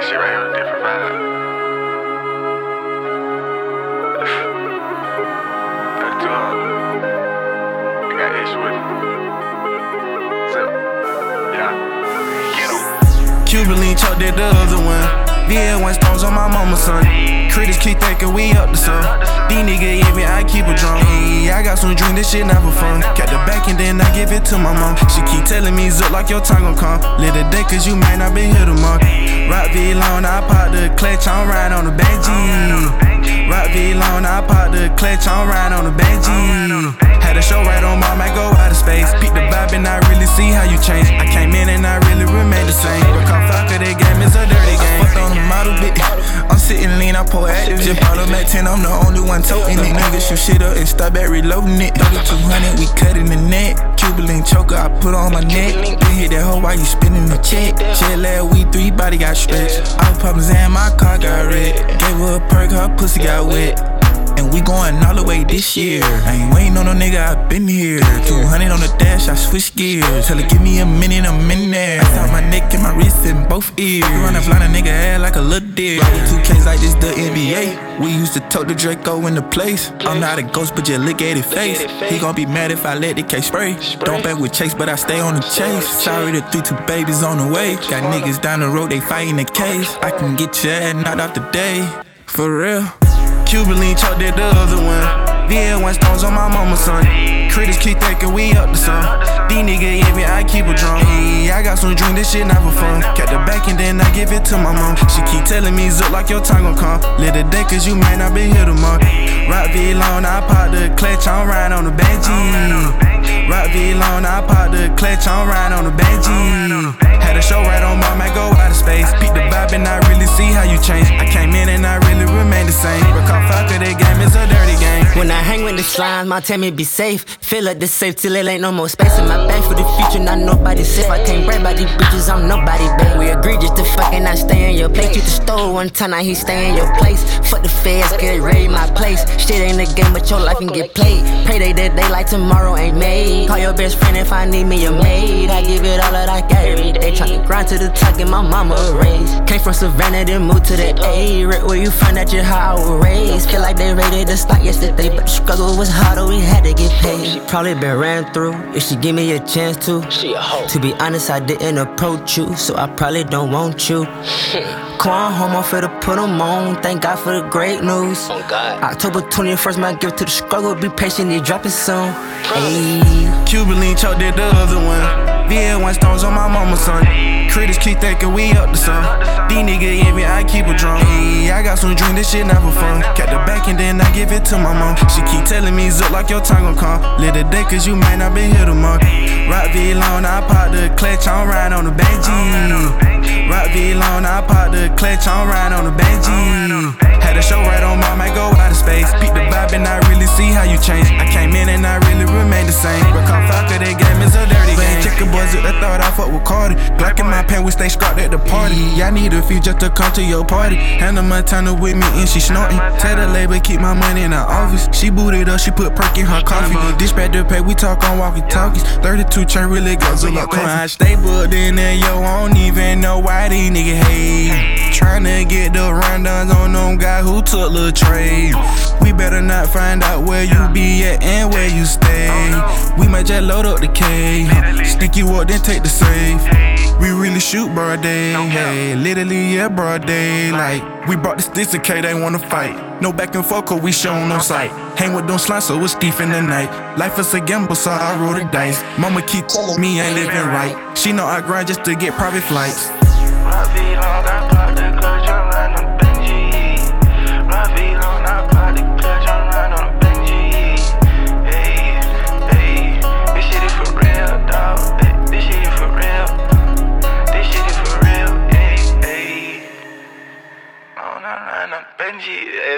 shit right here on a different vibe. 32 I got issue with it. So, yeah. Get 'em. Cuban lean choke that the other one. VL1 stones on my mama's son. Critics keep thinking we up to some. These niggas hit me, I keep a drum. Hey, I got some drink, this shit not for fun. Got the back and then I give it to my mom. She keep telling me, Zook, like your time gon' come. Little day, cause you might not be here tomorrow. Rock V-Long, I pop the clutch, I'm riding on the Benji. Rock V-Long, I pop the clutch, I'm riding on the Benji. Had a show right on mom, I go out of space. Peep the vibe and I really see how you change. I came in and I really remain the same. But call Falcon, that game is a dirty game. Fucked on the model bit. I'm sitting lean, I pour active. Just bought them at 10, I'm the only one toting it. Niggas shoot shit up and start back reloading it. 200, we cut in the neck. Cuban link choker, I put on my neck. Then hit that hoe while you spinning the check. Shit last week, 3 body got stretched. I was poppin' Zan, my car got red. Gave her a perk, her pussy got wet. And we going all the way this year. I ain't waiting on no nigga, I been here. 200 on the dash, I switch gears. Tell her give me a minute, I'm in there. I got my neck and my wrist in both ears. Run up line a nigga head like a little deer. With 2Ks like this, the NBA. We used to tote the Draco in the place. I'm not a ghost, but just look at his face. He gon' be mad if I let the case spray. Don't back with Chase, but I stay on the chase. Sorry, the 3-2 babies on the way. Got niggas down the road, they fighting the case. I can get your ass knocked off today. For real. Cuban lean choke that the other one. VL1 stones on my mama's son. Critics keep thinking we up to some. These niggas hit me, I keep a drum. Hey, I got some drink, this shit not for fun. Got the back and then I give it to my mom. She keep telling me, Zook, like your time gon' come. Little day, cause you might not be here tomorrow. Rock V-Long, I pop the clutch, I'm riding on the Benji. Rock V-Long, I pop the clutch, I'm riding on the Benji. Had a show right on mom, I go out of space. Peep the vibe and I really see how you change. I came in and I really remain the same. But call Falcon, that game is a dirty game. When I hang with the slime, my tell me be safe. Feel like this safe till it ain't no more space in my bag for the future. Not nobody safe. I can't brag about these bitches, I'm nobody babe. We agree just to fucking not stay in your place. You the stole one time, now he stay in your place. Fuck the feds, get raid my place. Shit ain't a game, but your life can get played. Payday that day like tomorrow ain't made. Call your best friend if I need me a maid. I give it all that I got every day. Tryna grind to the top, get my mama a raise. Came from Savannah, then moved to the A. Right where you find out just how I was raised. Feel like they raided the stock yesterday, but the struggle was harder, we had to get paid. She probably been ran through, if she give me a chance to. She a hoe. To be honest, I didn't approach you, so I probably don't want you. Come home, I'm finna put them on. Thank God for the great news. Oh God. October 21st, my gift to the struggle. Be patient, it dropping soon. Ayy. Cuban lean choke that the other one. VL1 stones on my mama's son. Critics keep thinking we up to some. These niggas hit me, I keep a drum. Hey, I got some drink, this shit not for fun. Got the back and then I give it to my mom. She keep telling me, Zook, like your time gon' come. Little day, cause you might not be here tomorrow. Rock V-Long, I pop the clutch, I'm riding on the Benji. Rock V-Long, I pop the clutch, I'm riding on the Benji. Had a show right on mom, I go out of space. Peep the vibe and I really see how you change. I came in and I really remain the same. But call Falcon, that game is a dirty game. Chicken boys with the thought I fuck with Cardi. Glock in my pen, we stay scrapped at the party. Y'all need a few just to come to your party. Hannah Montana with me and she snorting. Tell the label keep my money in her office. She booted up, she put perk in her coffee. Dispatch the pay, we talk on walkie-talkies. 32 chain really goes up. I stay booked in there, yo, I don't even know why these niggas hate. Tryna get the rundowns on them guys who took Lil Trade. We better not find out where you be at and where you stay. We might just load up the K, stick you up then take the safe. We really shoot broad day, hey, literally yeah broad day. Like we brought the sticks in K, they wanna fight. No back and forth, cause we show no sight. Hang with them slimes, so it's deep in the night. Life is a gamble, so I roll the dice. Mama keep telling me I ain't living right. She know I grind just to get private flights. Benji,